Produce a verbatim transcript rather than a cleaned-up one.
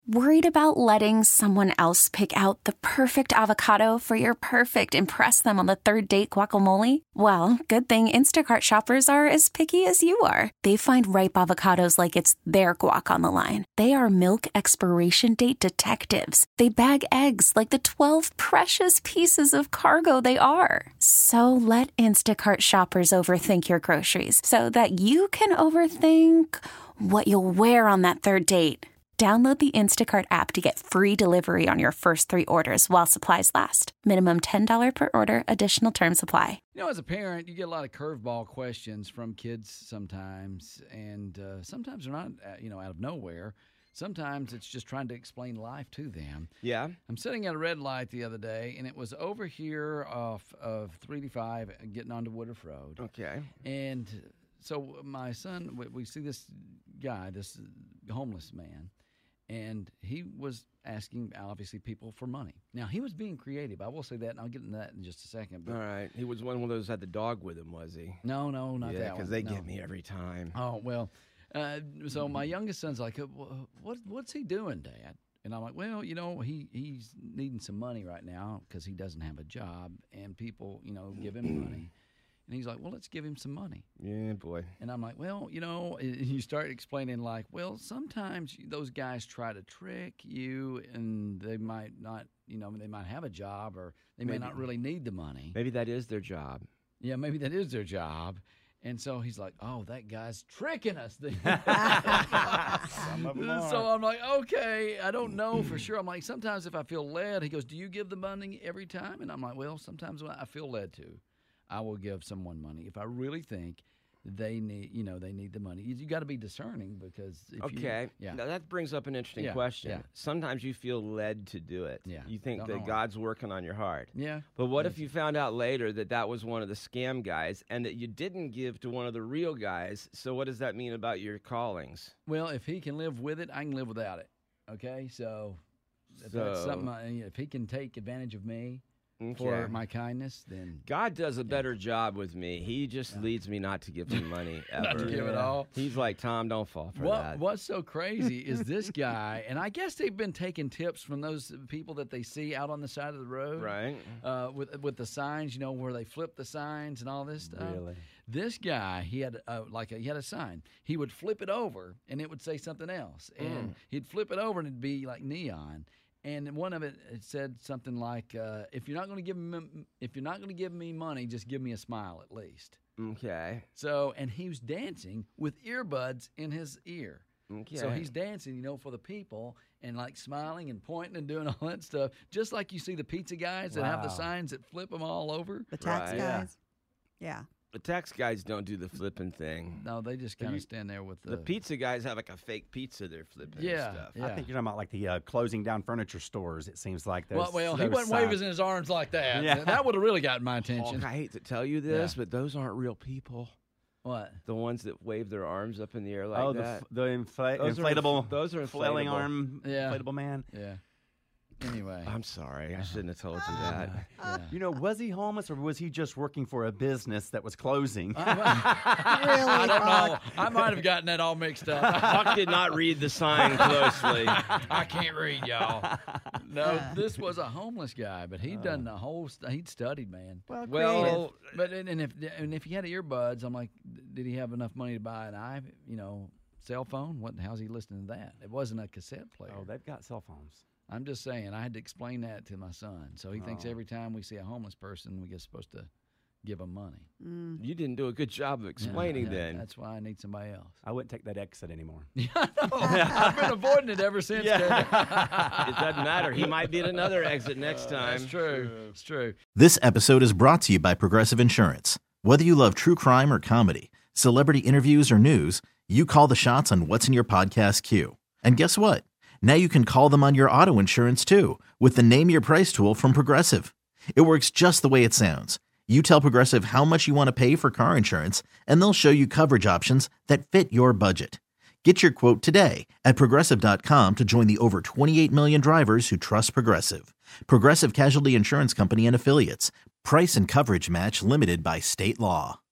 Worried about letting someone else pick out the perfect avocado for your perfect impress them on the third date guacamole? Well, good thing Instacart shoppers are as picky as you are. They find ripe avocados like it's their guac on the line. They are milk expiration date detectives. They bag eggs like the twelve precious pieces of cargo they are. So let Instacart shoppers overthink your groceries so that you can overthink what you'll wear on that third date. Download the Instacart app to get free delivery on your first three orders while supplies last. Minimum ten dollars per order. Additional terms apply. You know, as a parent, you get a lot of curveball questions from kids sometimes, and uh, sometimes they're not, uh, you know, out of nowhere. Sometimes it's just trying to explain life to them. Yeah. I'm sitting at a red light the other day, and it was over here off of three eighty-five getting onto Woodruff Road. Okay. And so my son, we, we see this guy, this homeless man, and he was asking, obviously, people for money. Now, he was being creative. I will say that, and I'll get into that in just a second. But all right. He was one of those that had the dog with him, was he? No, no, not yeah, that one. because they no. get me every time. Oh, well, uh, so my youngest son's like, what, what's he doing, Dad? And I'm like, well, you know, he, he's needing some money right now because he doesn't have a job, and people, you know, give him money. And he's like, well, let's give him some money. Yeah, boy. And I'm like, well, you know, and you start explaining like, well, sometimes those guys try to trick you, and they might not, you know, they might have a job, or they may maybe, not really need the money. Maybe that is their job. Yeah, maybe that is their job. And so he's like, oh, that guy's tricking us. Some of them are. So I'm like, okay, I don't know for sure. I'm like, sometimes if I feel led, he goes, do you give the money every time? And I'm like, well, sometimes when I feel led to, I will give someone money if I really think they need, you know, they need the money. You, you got to be discerning because if okay. You, yeah. Now that brings up an interesting Yeah, question. yeah. Sometimes you feel led to do it. Yeah. You think Don't that know. God's working on your heart. Yeah. But what Yes. if you found out later that that was one of the scam guys and that you didn't give to one of the real guys? So what does that mean about your callings? Well, if he can live with it, I can live without it. Okay, so if So- that's something. I, if he can take advantage of me for Okay. my kindness, then God does a better job with me. He just leads me not to give him money ever. Not to give it all. He's like, Tom, don't fall for what that. what's so crazy is this guy, and I guess they've been taking tips from those people that they see out on the side of the road, Right. Uh, with with the signs, you know, where they flip the signs and all this stuff. Really? This guy, he had uh, like a, he had a sign. He would flip it over, and it would say something else, and he'd flip it over, and it'd be like neon. And one of it, it said something like, uh, "If you're not going to give me, if you're not going to give me money, just give me a smile at least." Okay. So, and he was dancing with earbuds in his ear. Okay. So he's dancing, you know, for the people and like smiling and pointing and doing all that stuff, just like you see the pizza guys that have the Wow. signs that flip them all over. The tax Right. guys. Yeah. The tax guys don't do the flipping thing. No, they just kind you- of stand there with the, The pizza guys have like a fake pizza they're flipping Yeah, and stuff. yeah. I think you're talking about like the uh, closing down furniture stores. It seems like those. Well, well, he those wasn't signs. waving his arms like that. Yeah. That would have really gotten my Hulk, attention. I hate to tell you this, Yeah. but those aren't real people. What? The ones that wave their arms up in the air like oh, the, that. f- the infla- Those are inflatable, inf- those are flailing inflatable. arm, Yeah. inflatable man. Yeah. Anyway. I'm sorry. I shouldn't have told you that. Yeah. You know, was he homeless or was he just working for a business that was closing? I don't know. I might have gotten that all mixed up. Huck did not read the sign closely. I can't read, y'all. No, this was a homeless guy, but he'd done the whole. St- he'd studied, man. well, Well, But and, and if and if he had earbuds, I'm like, did he have enough money to buy an i, you know, cell phone? What? How's he listening to that? It wasn't a cassette player. oh, they've got cell phones. I'm just saying. I had to explain that to my son, so he thinks Oh. every time we see a homeless person, we get supposed to give them money. Mm. you didn't do a good job of explaining Yeah, then. That's why I need somebody else. I wouldn't take that exit anymore. I've been avoiding it ever since. Kevin. It doesn't matter. He might be at another exit next time. That's true. It's true. This episode is brought to you by Progressive Insurance. Whether you love true crime or comedy, celebrity interviews or news, you call the shots on what's in your podcast queue. And guess what? Now you can call them on your auto insurance too with the Name Your Price tool from Progressive. It works just the way it sounds. You tell Progressive how much you want to pay for car insurance, and they'll show you coverage options that fit your budget. Get your quote today at Progressive dot com to join the over twenty-eight million drivers who trust Progressive. Progressive Casualty Insurance Company and Affiliates. Price and coverage match limited by state law.